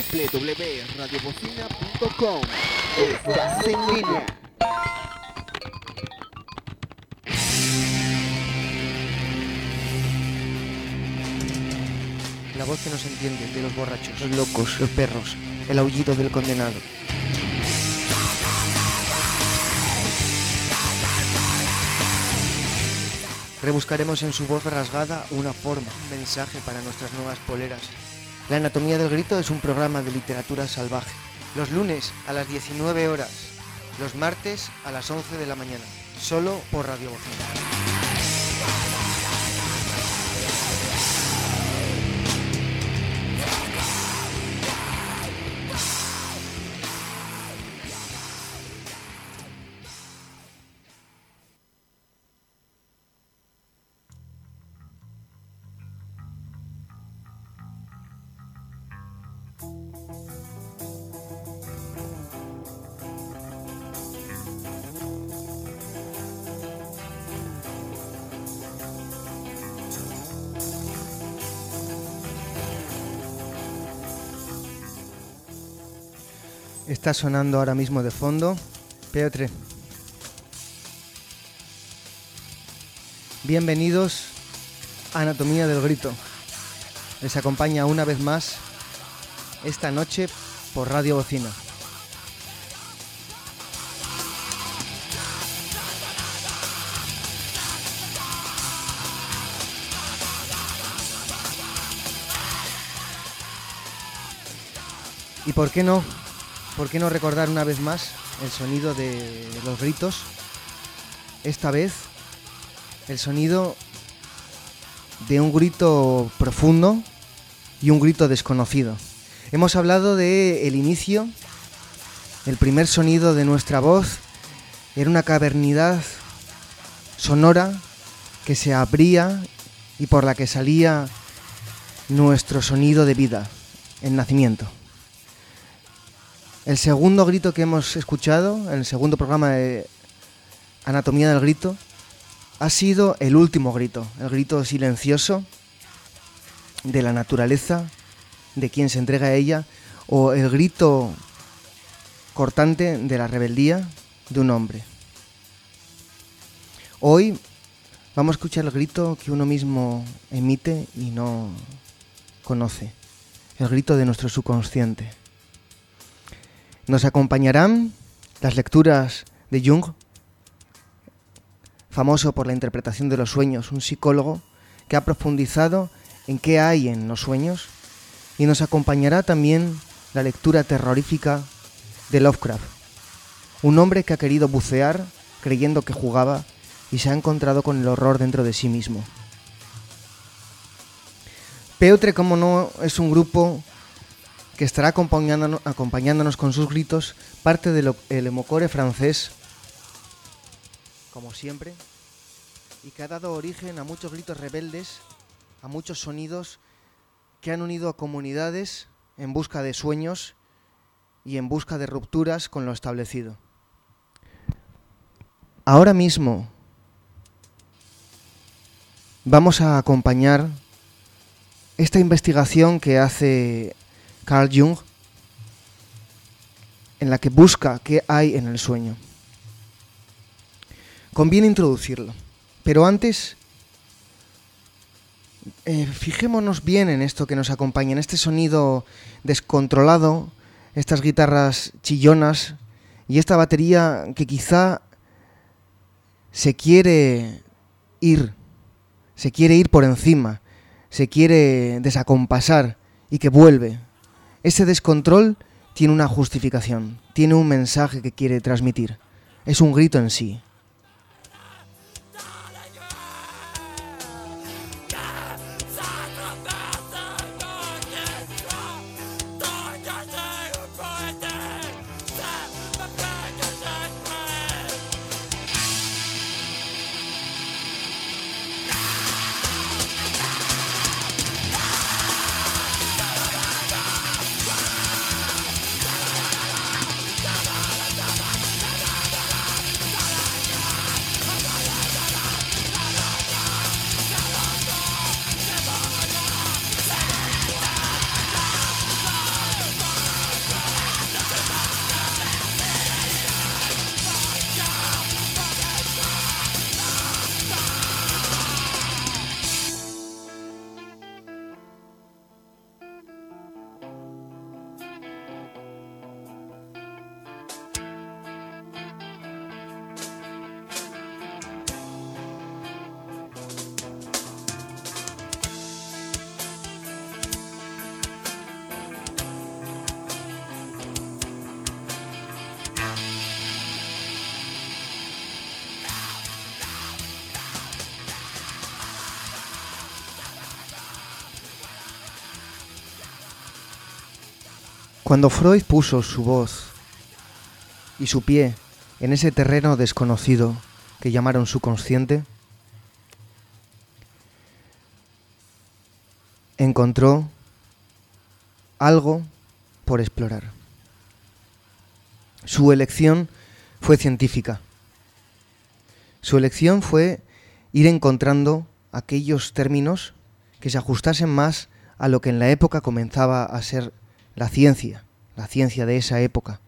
www.radiobocina.com. Estás en línea. La voz que nos entiende de los borrachos, los locos, los perros, el aullido del condenado. Rebuscaremos en su voz rasgada una forma, un mensaje para nuestras nuevas poleras. La Anatomía del Grito es un programa de literatura salvaje. Los lunes a las 19 horas, los martes a las 11 de la mañana, solo por Radio Bocina. Está sonando ahora mismo de fondo P3. Bienvenidos a Anatomía del Grito. Les acompaña una vez más esta noche por Radio Bocina. ¿Y por qué no? ¿Por qué no recordar una vez más el sonido de los gritos? Esta vez, el sonido de un grito profundo y un grito desconocido. Hemos hablado del inicio, el primer sonido de nuestra voz era una cavernidad sonora que se abría y por la que salía nuestro sonido de vida, el nacimiento. El segundo grito que hemos escuchado, en el segundo programa de Anatomía del Grito, ha sido el último grito, el grito silencioso de la naturaleza, de quien se entrega a ella, o el grito cortante de la rebeldía de un hombre. Hoy vamos a escuchar el grito que uno mismo emite y no conoce, el grito de nuestro subconsciente. Nos acompañarán las lecturas de Jung, famoso por la interpretación de los sueños, un psicólogo que ha profundizado en qué hay en los sueños, y nos acompañará también la lectura terrorífica de Lovecraft, un hombre que ha querido bucear creyendo que jugaba y se ha encontrado con el horror dentro de sí mismo. P3, como no, es un grupo que estará acompañándonos con sus gritos, parte del emocore francés, como siempre, y que ha dado origen a muchos gritos rebeldes, a muchos sonidos que han unido a comunidades en busca de sueños y en busca de rupturas con lo establecido. Ahora mismo vamos a acompañar esta investigación que hace Carl Jung, en la que busca qué hay en el sueño. Conviene introducirlo, pero antes fijémonos bien en esto que nos acompaña, en este sonido descontrolado, estas guitarras chillonas y esta batería que quizá se quiere ir por encima, se quiere desacompasar y que vuelve. Ese descontrol tiene una justificación, tiene un mensaje que quiere transmitir. Es un grito en sí. Cuando Freud puso su voz y su pie en ese terreno desconocido que llamaron subconsciente, encontró algo por explorar. Su elección fue científica. Su elección fue ir encontrando aquellos términos que se ajustasen más a lo que en la época comenzaba a ser la ciencia de esa época.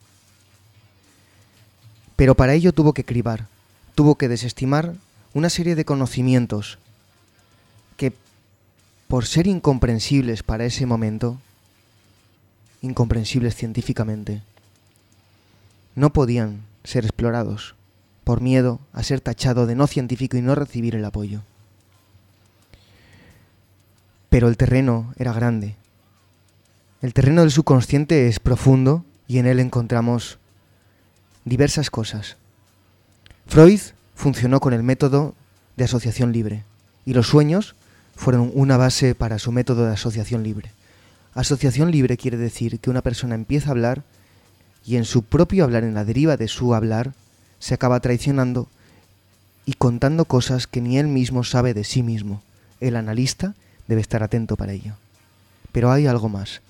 Pero para ello tuvo que cribar, tuvo que desestimar una serie de conocimientos que, por ser incomprensibles para ese momento, incomprensibles científicamente, no podían ser explorados por miedo a ser tachado de no científico y no recibir el apoyo. Pero el terreno era grande. El terreno del subconsciente es profundo y en él encontramos diversas cosas. Freud funcionó con el método de asociación libre y los sueños fueron una base para su método de asociación libre. Asociación libre quiere decir que una persona empieza a hablar y en su propio hablar, en la deriva de su hablar, se acaba traicionando y contando cosas que ni él mismo sabe de sí mismo. El analista debe estar atento para ello. Pero hay algo más.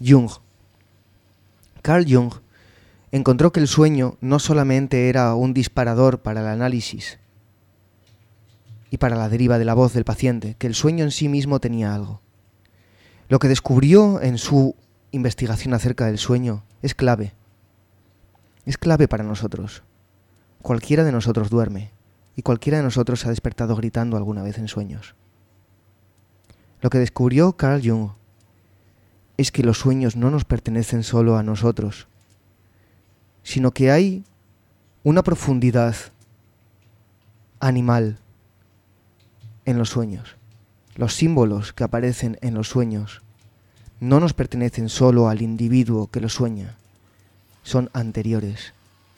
Carl Jung encontró que el sueño no solamente era un disparador para el análisis y para la deriva de la voz del paciente, que el sueño en sí mismo tenía algo. Lo que descubrió en su investigación acerca del sueño es clave. Es clave para nosotros. Cualquiera de nosotros duerme y cualquiera de nosotros se ha despertado gritando alguna vez en sueños. Lo que descubrió Carl Jung es que los sueños no nos pertenecen solo a nosotros, sino que hay una profundidad animal en los sueños. Los símbolos que aparecen en los sueños no nos pertenecen solo al individuo que los sueña, son anteriores.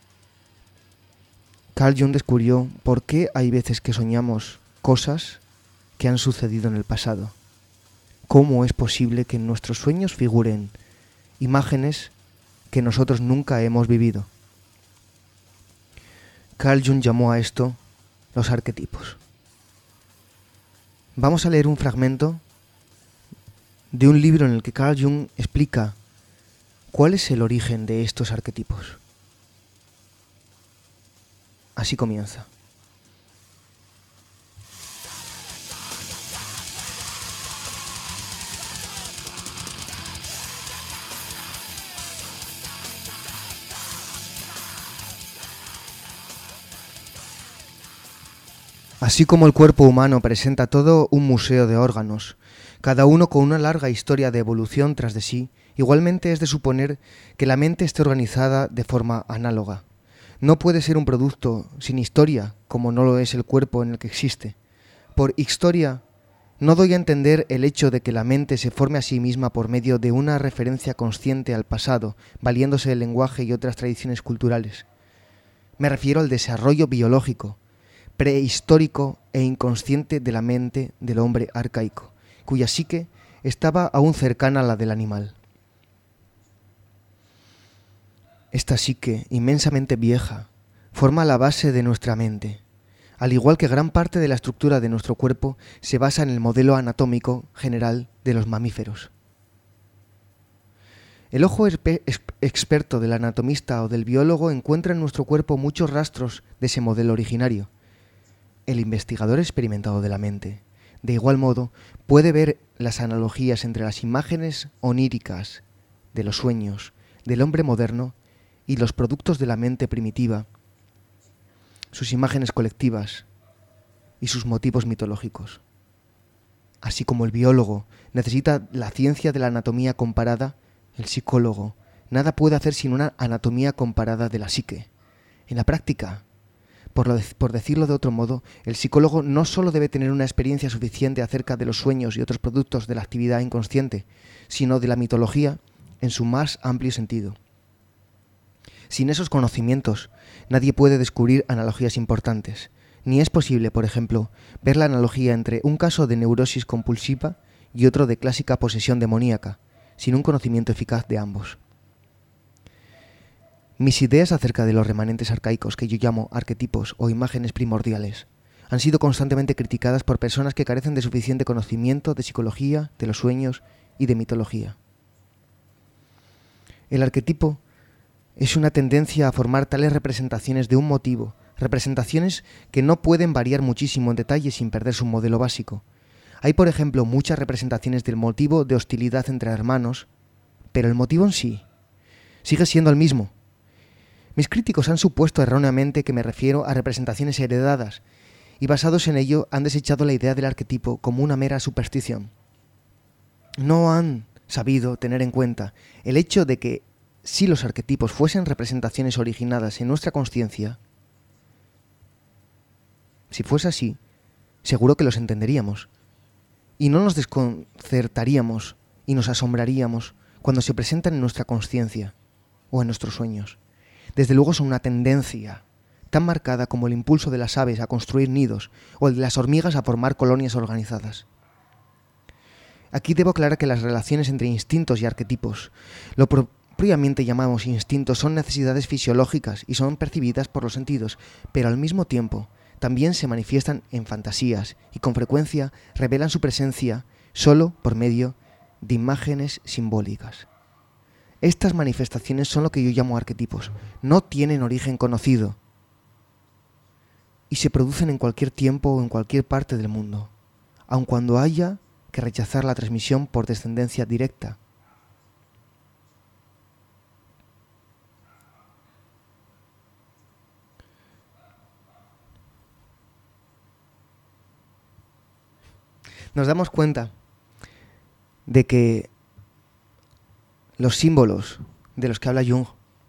Carl Jung descubrió por qué hay veces que soñamos cosas que han sucedido en el pasado. ¿Cómo es posible que en nuestros sueños figuren imágenes que nosotros nunca hemos vivido? Carl Jung llamó a esto los arquetipos. Vamos a leer un fragmento de un libro en el que Carl Jung explica cuál es el origen de estos arquetipos. Así comienza. Así como el cuerpo humano presenta todo un museo de órganos, cada uno con una larga historia de evolución tras de sí, igualmente es de suponer que la mente esté organizada de forma análoga. No puede ser un producto sin historia, como no lo es el cuerpo en el que existe. Por historia, no doy a entender el hecho de que la mente se forme a sí misma por medio de una referencia consciente al pasado, valiéndose del lenguaje y otras tradiciones culturales. Me refiero al desarrollo biológico, prehistórico e inconsciente de la mente del hombre arcaico, cuya psique estaba aún cercana a la del animal. Esta psique, inmensamente vieja, forma la base de nuestra mente, al igual que gran parte de la estructura de nuestro cuerpo se basa en el modelo anatómico general de los mamíferos. El ojo experto del anatomista o del biólogo encuentra en nuestro cuerpo muchos rastros de ese modelo originario. El investigador experimentado de la mente, de igual modo, puede ver las analogías entre las imágenes oníricas de los sueños del hombre moderno y los productos de la mente primitiva, sus imágenes colectivas y sus motivos mitológicos. Así como el biólogo necesita la ciencia de la anatomía comparada, el psicólogo nada puede hacer sin una anatomía comparada de la psique. En la práctica, por decirlo de otro modo, el psicólogo no solo debe tener una experiencia suficiente acerca de los sueños y otros productos de la actividad inconsciente, sino de la mitología en su más amplio sentido. Sin esos conocimientos, nadie puede descubrir analogías importantes, ni es posible, por ejemplo, ver la analogía entre un caso de neurosis compulsiva y otro de clásica posesión demoníaca, sin un conocimiento eficaz de ambos. Mis ideas acerca de los remanentes arcaicos que yo llamo arquetipos o imágenes primordiales han sido constantemente criticadas por personas que carecen de suficiente conocimiento de psicología, de los sueños y de mitología. El arquetipo es una tendencia a formar tales representaciones de un motivo, representaciones que no pueden variar muchísimo en detalle sin perder su modelo básico. Hay, por ejemplo, muchas representaciones del motivo de hostilidad entre hermanos, pero el motivo en sí sigue siendo el mismo. Mis críticos han supuesto erróneamente que me refiero a representaciones heredadas y basados en ello han desechado la idea del arquetipo como una mera superstición. No han sabido tener en cuenta el hecho de que si los arquetipos fuesen representaciones originadas en nuestra consciencia, si fuese así, seguro que los entenderíamos y no nos desconcertaríamos y nos asombraríamos cuando se presentan en nuestra consciencia o en nuestros sueños. Desde luego son una tendencia tan marcada como el impulso de las aves a construir nidos o el de las hormigas a formar colonias organizadas. Aquí debo aclarar que las relaciones entre instintos y arquetipos, lo propiamente llamamos instintos, son necesidades fisiológicas y son percibidas por los sentidos, pero al mismo tiempo también se manifiestan en fantasías y con frecuencia revelan su presencia solo por medio de imágenes simbólicas. Estas manifestaciones son lo que yo llamo arquetipos. No tienen origen conocido y se producen en cualquier tiempo o en cualquier parte del mundo, aun cuando haya que rechazar la transmisión por descendencia directa. Nos damos cuenta de que los símbolos de los que habla Jung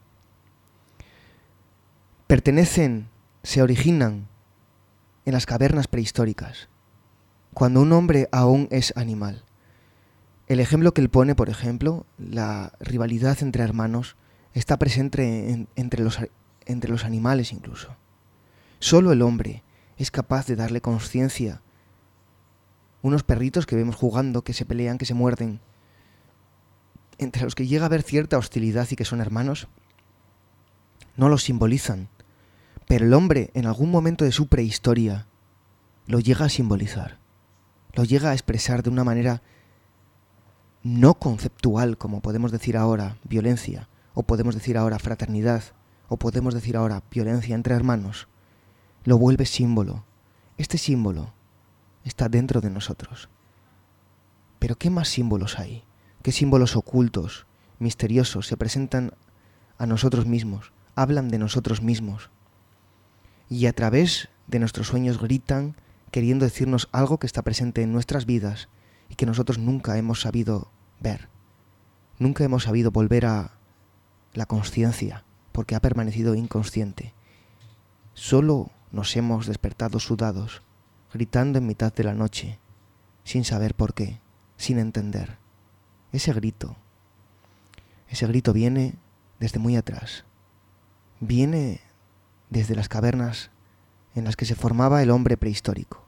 se originan en las cavernas prehistóricas, cuando un hombre aún es animal. El ejemplo que él pone, por ejemplo, la rivalidad entre hermanos, está presente entre los animales incluso. Solo el hombre es capaz de darle conciencia. Unos perritos que vemos jugando, que se pelean, que se muerden, entre los que llega a haber cierta hostilidad y que son hermanos, no los simbolizan, pero el hombre en algún momento de su prehistoria lo llega a simbolizar, lo llega a expresar de una manera no conceptual, como podemos decir ahora violencia, o podemos decir ahora fraternidad, o podemos decir ahora violencia entre hermanos. Lo vuelve símbolo. Este símbolo está dentro de nosotros. Pero ¿qué más símbolos hay? ¿Qué símbolos ocultos, misteriosos se presentan a nosotros mismos? Hablan de nosotros mismos. Y a través de nuestros sueños gritan, queriendo decirnos algo que está presente en nuestras vidas y que nosotros nunca hemos sabido ver. Nunca hemos sabido volver a la consciencia, porque ha permanecido inconsciente. Solo nos hemos despertado sudados, gritando en mitad de la noche, sin saber por qué, sin entender. Ese grito viene desde muy atrás. Viene desde las cavernas en las que se formaba el hombre prehistórico.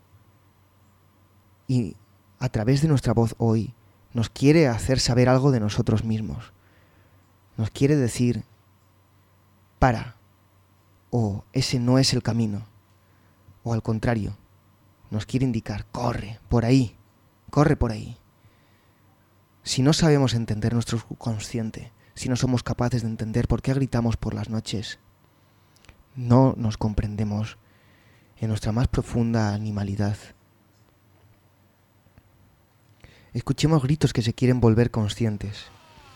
Y a través de nuestra voz hoy nos quiere hacer saber algo de nosotros mismos. Nos quiere decir, para, o ese no es el camino. O al contrario, nos quiere indicar, corre por ahí. Si no sabemos entender nuestro subconsciente, si no somos capaces de entender por qué gritamos por las noches, no nos comprendemos en nuestra más profunda animalidad. Escuchemos gritos que se quieren volver conscientes.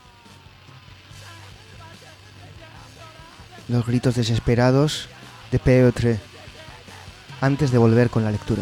Los gritos desesperados de Piotr antes de volver con la lectura.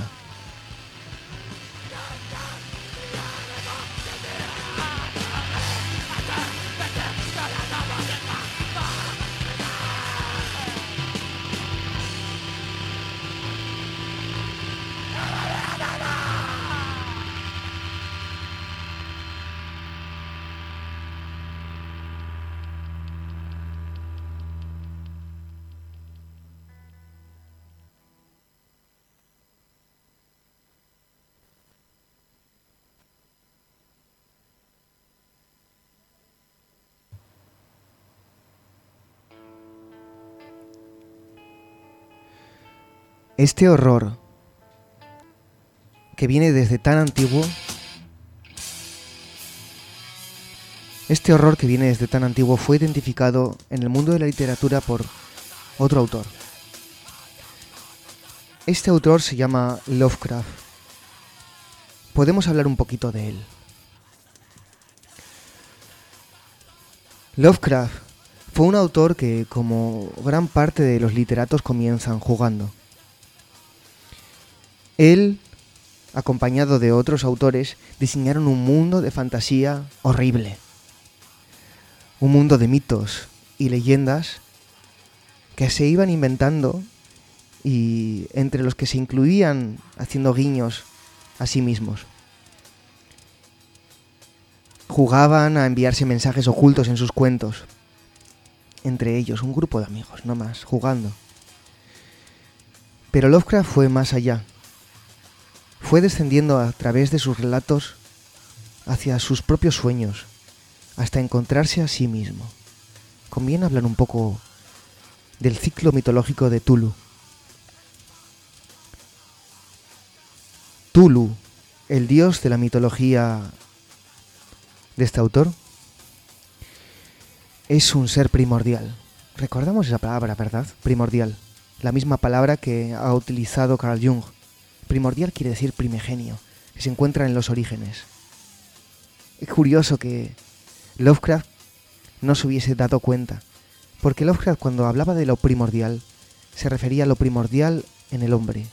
Este horror que viene desde tan antiguo, fue identificado en el mundo de la literatura por otro autor. Este autor se llama Lovecraft. Podemos hablar un poquito de él. Lovecraft fue un autor que, como gran parte de los literatos, comienzan jugando. Él, acompañado de otros autores, diseñaron un mundo de fantasía horrible. Un mundo de mitos y leyendas que se iban inventando y entre los que se incluían haciendo guiños a sí mismos. Jugaban a enviarse mensajes ocultos en sus cuentos. Entre ellos, un grupo de amigos, no más, jugando. Pero Lovecraft fue más allá. Fue descendiendo a través de sus relatos hacia sus propios sueños, hasta encontrarse a sí mismo. Conviene hablar un poco del ciclo mitológico de Tulu. Tulu, el dios de la mitología de este autor, es un ser primordial. Recordamos esa palabra, ¿verdad? Primordial. La misma palabra que ha utilizado Carl Jung. Primordial quiere decir primigenio, que se encuentra en los orígenes. Es curioso que Lovecraft no se hubiese dado cuenta, porque Lovecraft, cuando hablaba de lo primordial, se refería a lo primordial en el hombre.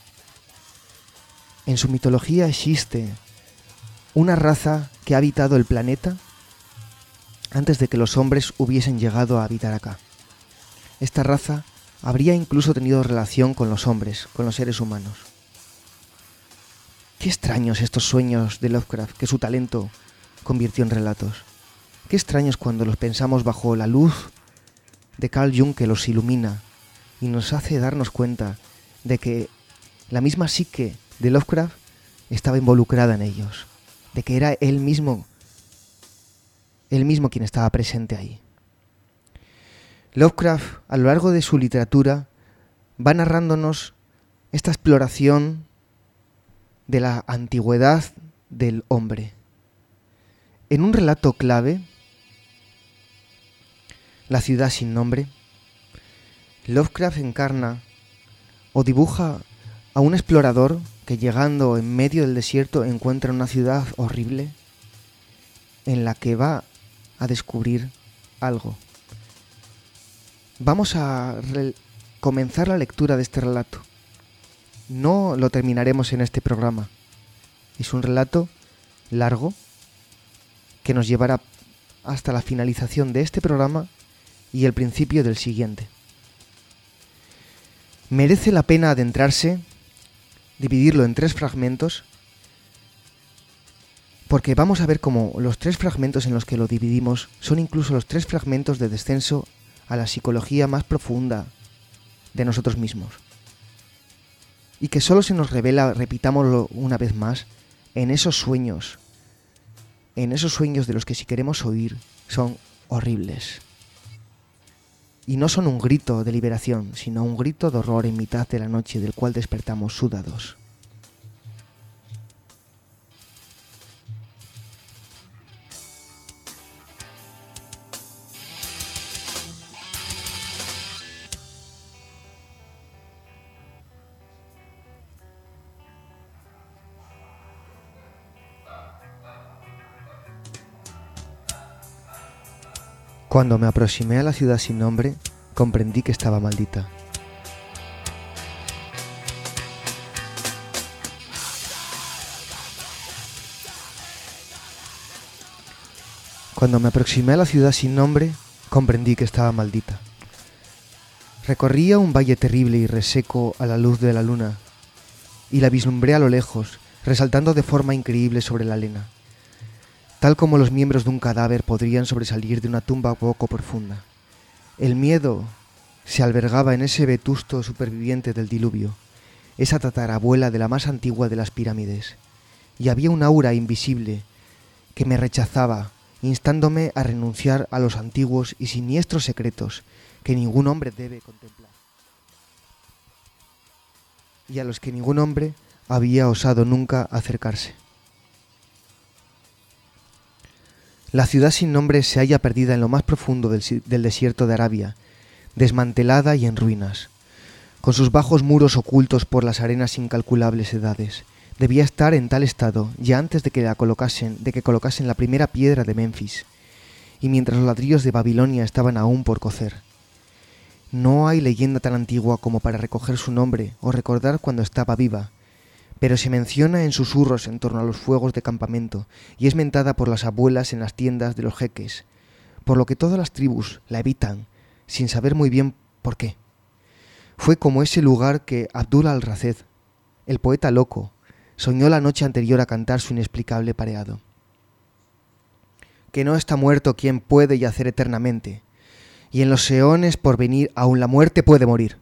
En su mitología existe una raza que ha habitado el planeta antes de que los hombres hubiesen llegado a habitar acá. Esta raza habría incluso tenido relación con los hombres, con los seres humanos. Qué extraños estos sueños de Lovecraft que su talento convirtió en relatos. Qué extraños cuando los pensamos bajo la luz de Carl Jung, que los ilumina y nos hace darnos cuenta de que la misma psique de Lovecraft estaba involucrada en ellos, de que era él mismo quien estaba presente ahí. Lovecraft, a lo largo de su literatura, va narrándonos esta exploración de la antigüedad del hombre. En un relato clave, La ciudad sin nombre, Lovecraft encarna o dibuja a un explorador que, llegando en medio del desierto, encuentra una ciudad horrible en la que va a descubrir algo. Vamos a comenzar la lectura de este relato. No lo terminaremos en este programa. Es un relato largo que nos llevará hasta la finalización de este programa y el principio del siguiente. Merece la pena adentrarse, dividirlo en 3 fragmentos, porque vamos a ver cómo los 3 fragmentos en los que lo dividimos son incluso los 3 fragmentos de descenso a la psicología más profunda de nosotros mismos. Y que solo se nos revela, repitámoslo una vez más, en esos sueños de los que, si queremos oír, son horribles. Y no son un grito de liberación, sino un grito de horror en mitad de la noche del cual despertamos sudados. Cuando me aproximé a la ciudad sin nombre, comprendí que estaba maldita. Cuando me aproximé a la ciudad sin nombre, comprendí que estaba maldita. Recorría un valle terrible y reseco a la luz de la luna, y la vislumbré a lo lejos, resaltando de forma increíble sobre la arena, tal como los miembros de un cadáver podrían sobresalir de una tumba poco profunda. El miedo se albergaba en ese vetusto superviviente del diluvio, esa tatarabuela de la más antigua de las pirámides, y había un aura invisible que me rechazaba, instándome a renunciar a los antiguos y siniestros secretos que ningún hombre debe contemplar. y a los que ningún hombre había osado nunca acercarse. La ciudad sin nombre se halla perdida en lo más profundo del desierto de Arabia, desmantelada y en ruinas, con sus bajos muros ocultos por las arenas incalculables edades. Debía estar en tal estado ya antes de que colocasen la primera piedra de Memphis, y mientras los ladrillos de Babilonia estaban aún por cocer. No hay leyenda tan antigua como para recoger su nombre o recordar cuando estaba viva, pero se menciona en susurros en torno a los fuegos de campamento y es mentada por las abuelas en las tiendas de los jeques, por lo que todas las tribus la evitan, sin saber muy bien por qué. Fue como ese lugar que Abdul al-Razed, el poeta loco, soñó la noche anterior a cantar su inexplicable pareado. Que no está muerto quien puede yacer eternamente, y en los eones por venir aún la muerte puede morir.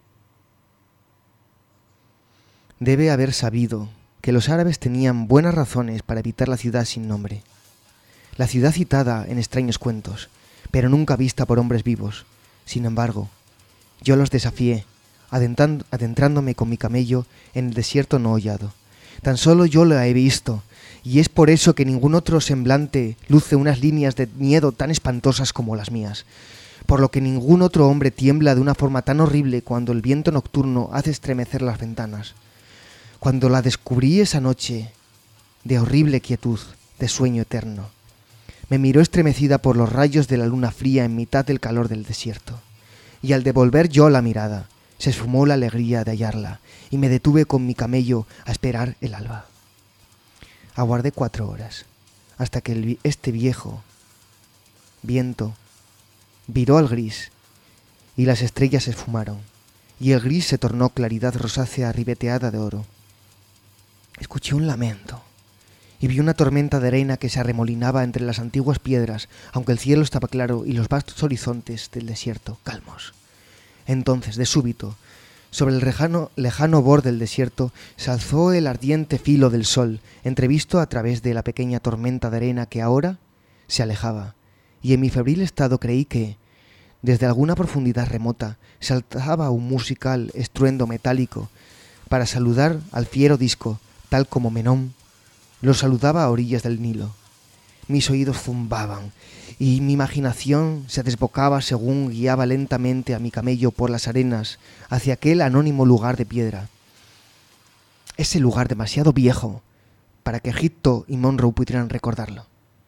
Debe haber sabido que los árabes tenían buenas razones para evitar la ciudad sin nombre, la ciudad citada en extraños cuentos, pero nunca vista por hombres vivos. Sin embargo, yo los desafié, adentrándome con mi camello en el desierto no hollado. Tan solo yo la he visto, y es por eso que ningún otro semblante luce unas líneas de miedo tan espantosas como las mías, por lo que ningún otro hombre tiembla de una forma tan horrible cuando el viento nocturno hace estremecer las ventanas. Cuando la descubrí esa noche de horrible quietud, de sueño eterno, me miró estremecida por los rayos de la luna fría en mitad del calor del desierto, y al devolver yo la mirada, se esfumó la alegría de hallarla, y me detuve con mi camello a esperar el alba. Aguardé 4 horas, hasta que este viejo viento viró al gris, y las estrellas se esfumaron, y el gris se tornó claridad rosácea ribeteada de oro. Escuché un lamento, y vi una tormenta de arena que se arremolinaba entre las antiguas piedras, aunque el cielo estaba claro y los vastos horizontes del desierto calmos. Entonces, de súbito, sobre el lejano borde del desierto, se alzó el ardiente filo del sol, entrevisto a través de la pequeña tormenta de arena que ahora se alejaba, y en mi febril estado creí que, desde alguna profundidad remota, se alzaba un musical estruendo metálico para saludar al fiero disco, tal como Menón lo saludaba a orillas del Nilo. Mis oídos zumbaban y mi imaginación se desbocaba según guiaba lentamente a mi camello por las arenas hacia aquel anónimo lugar de piedra. Ese lugar demasiado viejo para que Egipto y Monroe pudieran recordarlo.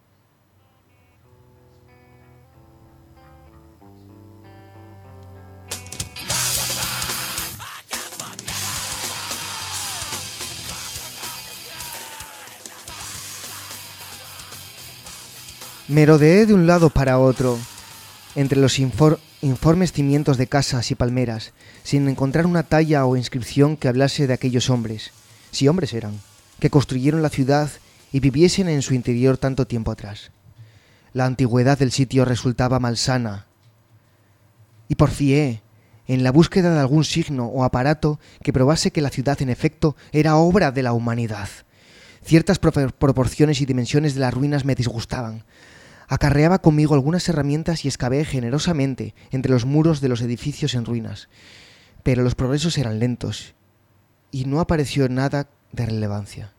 Me rodeé de un lado para otro, entre los informes cimientos de casas y palmeras, sin encontrar una talla o inscripción que hablase de aquellos hombres, si hombres eran, que construyeron la ciudad y viviesen en su interior tanto tiempo atrás. La antigüedad del sitio resultaba malsana, y porfié en la búsqueda de algún signo o aparato que probase que la ciudad en efecto era obra de la humanidad. Ciertas proporciones y dimensiones de las ruinas me disgustaban. Acarreaba conmigo algunas herramientas y excavé generosamente entre los muros de los edificios en ruinas, pero los progresos eran lentos y no apareció nada de relevancia.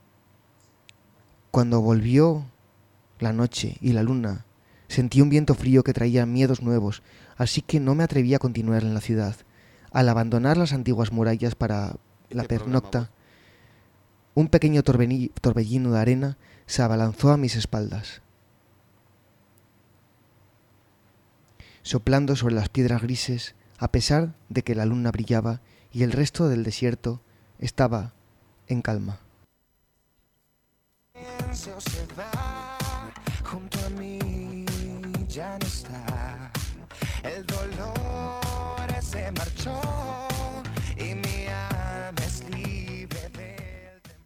Cuando volvió la noche y la luna, sentí un viento frío que traía miedos nuevos, así que no me atreví a continuar en la ciudad. Al abandonar las antiguas murallas para la pernocta, un pequeño torbellino de arena se abalanzó a mis espaldas, soplando sobre las piedras grises, a pesar de que la luna brillaba y el resto del desierto estaba en calma. Se va, junto a mí ya no está. El dolor se marchó y mi alma es libre del temor.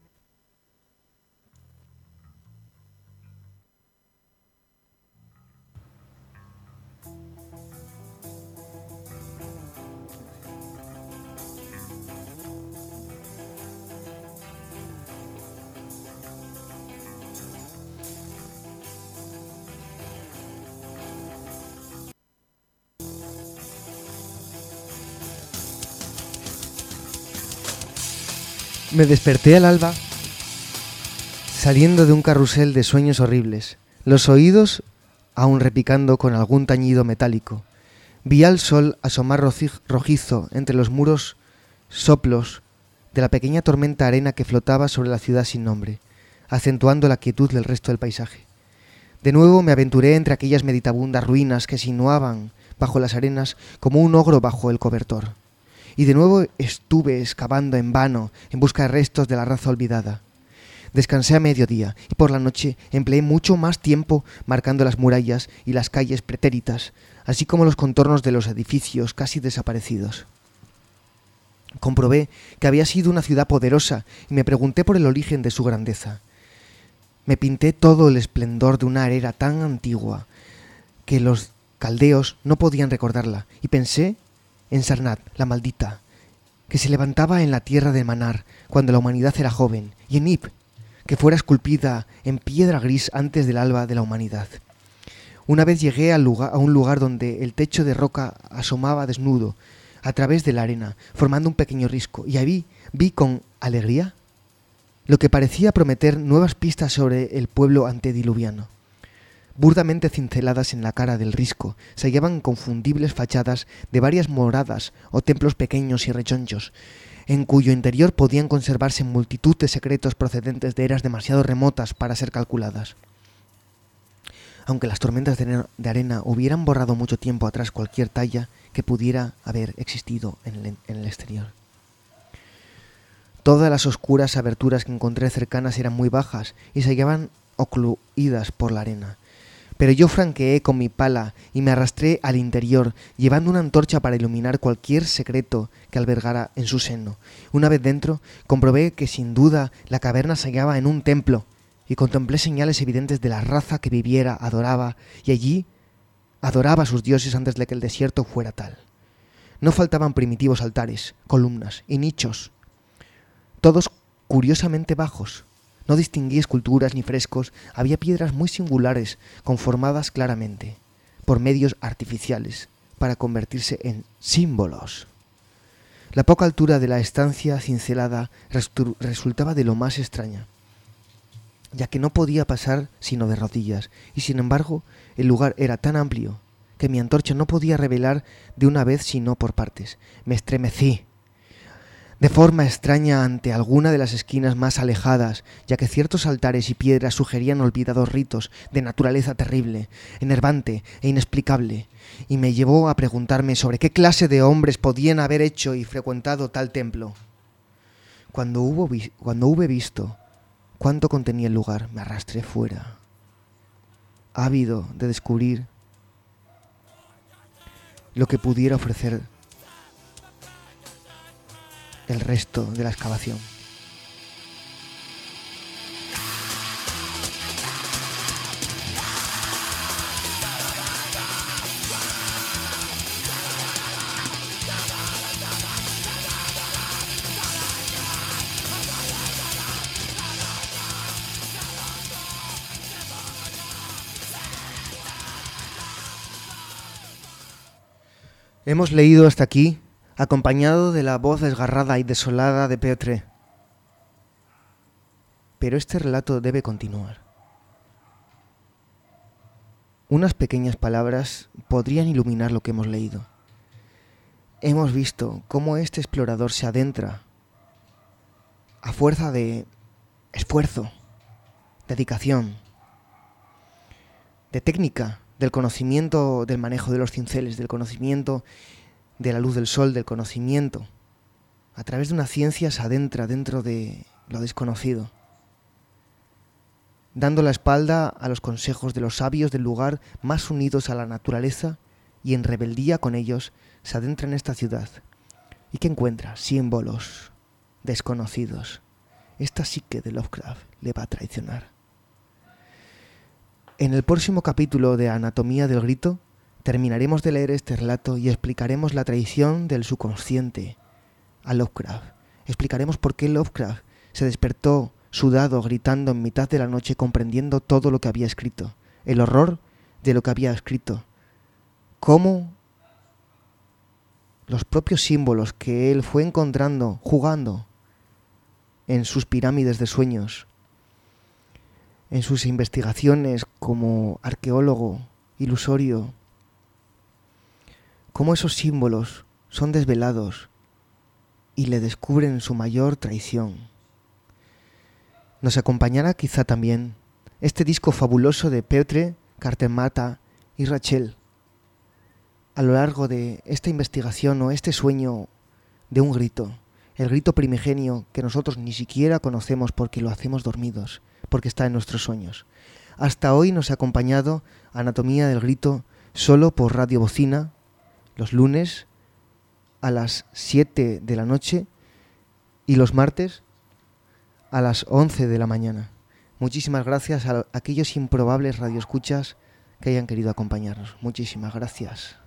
Me desperté al alba saliendo de un carrusel de sueños horribles, los oídos aún repicando con algún tañido metálico. Vi al sol asomar rojizo entre los muros soplos de la pequeña tormenta arena que flotaba sobre la ciudad sin nombre, acentuando la quietud del resto del paisaje. De nuevo me aventuré entre aquellas meditabundas ruinas que se insinuaban bajo las arenas como un ogro bajo el cobertor. Y de nuevo estuve excavando en vano en busca de restos de la raza olvidada. Descansé a mediodía y por la noche empleé mucho más tiempo marcando las murallas y las calles pretéritas, así como los contornos de los edificios casi desaparecidos. Comprobé que había sido una ciudad poderosa y me pregunté por el origen de su grandeza. Me pinté todo el esplendor de una era tan antigua que los caldeos no podían recordarla y pensé en Sarnath, la maldita, que se levantaba en la tierra de Manar cuando la humanidad era joven, y en Ib, que fuera esculpida en piedra gris antes del alba de la humanidad. Una vez llegué a un lugar donde el techo de roca asomaba desnudo a través de la arena, formando un pequeño risco, y ahí vi con alegría lo que parecía prometer nuevas pistas sobre el pueblo antediluviano. Burdamente cinceladas en la cara del risco se hallaban confundibles fachadas de varias moradas o templos pequeños y rechonchos, en cuyo interior podían conservarse multitud de secretos procedentes de eras demasiado remotas para ser calculadas. Aunque las tormentas de arena hubieran borrado mucho tiempo atrás cualquier talla que pudiera haber existido en el exterior. Todas las oscuras aberturas que encontré cercanas eran muy bajas y se hallaban ocluidas por la arena. Pero yo franqueé con mi pala y me arrastré al interior, llevando una antorcha para iluminar cualquier secreto que albergara en su seno. Una vez dentro, comprobé que sin duda la caverna se hallaba en un templo, y contemplé señales evidentes de la raza que viviera, adoraba, y allí adoraba a sus dioses antes de que el desierto fuera tal. No faltaban primitivos altares, columnas y nichos, todos curiosamente bajos. No distinguí esculturas ni frescos, había piedras muy singulares, conformadas claramente, por medios artificiales, para convertirse en símbolos. La poca altura de la estancia cincelada resultaba de lo más extraña, ya que no podía pasar sino de rodillas, y sin embargo el lugar era tan amplio que mi antorcha no podía revelar de una vez sino por partes. Me estremecí de forma extraña ante alguna de las esquinas más alejadas, ya que ciertos altares y piedras sugerían olvidados ritos de naturaleza terrible, enervante e inexplicable, y me llevó a preguntarme sobre qué clase de hombres podían haber hecho y frecuentado tal templo. Cuando hube visto cuánto contenía el lugar, me arrastré fuera, ávido de descubrir lo que pudiera ofrecer el resto de la excavación. Hemos leído hasta aquí, acompañado de la voz desgarrada y desolada de Petre. Pero este relato debe continuar. Unas pequeñas palabras podrían iluminar lo que hemos leído. Hemos visto cómo este explorador se adentra a fuerza de esfuerzo, dedicación, de técnica, del conocimiento del manejo de los cinceles, del conocimiento de la luz del sol, del conocimiento. A través de una ciencia se adentra dentro de lo desconocido, dando la espalda a los consejos de los sabios del lugar más unidos a la naturaleza, y en rebeldía con ellos se adentra en esta ciudad. ¿Y qué encuentra? Símbolos desconocidos. Esta psique de Lovecraft le va a traicionar. En el próximo capítulo de Anatomía del Grito terminaremos de leer este relato y explicaremos la traición del subconsciente a Lovecraft. Explicaremos por qué Lovecraft se despertó sudado, gritando en mitad de la noche, comprendiendo todo lo que había escrito, el horror de lo que había escrito, cómo los propios símbolos que él fue encontrando, jugando en sus pirámides de sueños, en sus investigaciones como arqueólogo ilusorio, cómo esos símbolos son desvelados y le descubren su mayor traición. Nos acompañará quizá también este disco fabuloso de Petre, Cartemata y Rachel a lo largo de esta investigación o este sueño de un grito, el grito primigenio que nosotros ni siquiera conocemos porque lo hacemos dormidos, porque está en nuestros sueños. Hasta hoy nos ha acompañado Anatomía del Grito solo por Radio Bocina, los lunes a las 7 de la noche y los martes a las 11 de la mañana. Muchísimas gracias a aquellos improbables radioescuchas que hayan querido acompañarnos. Muchísimas gracias.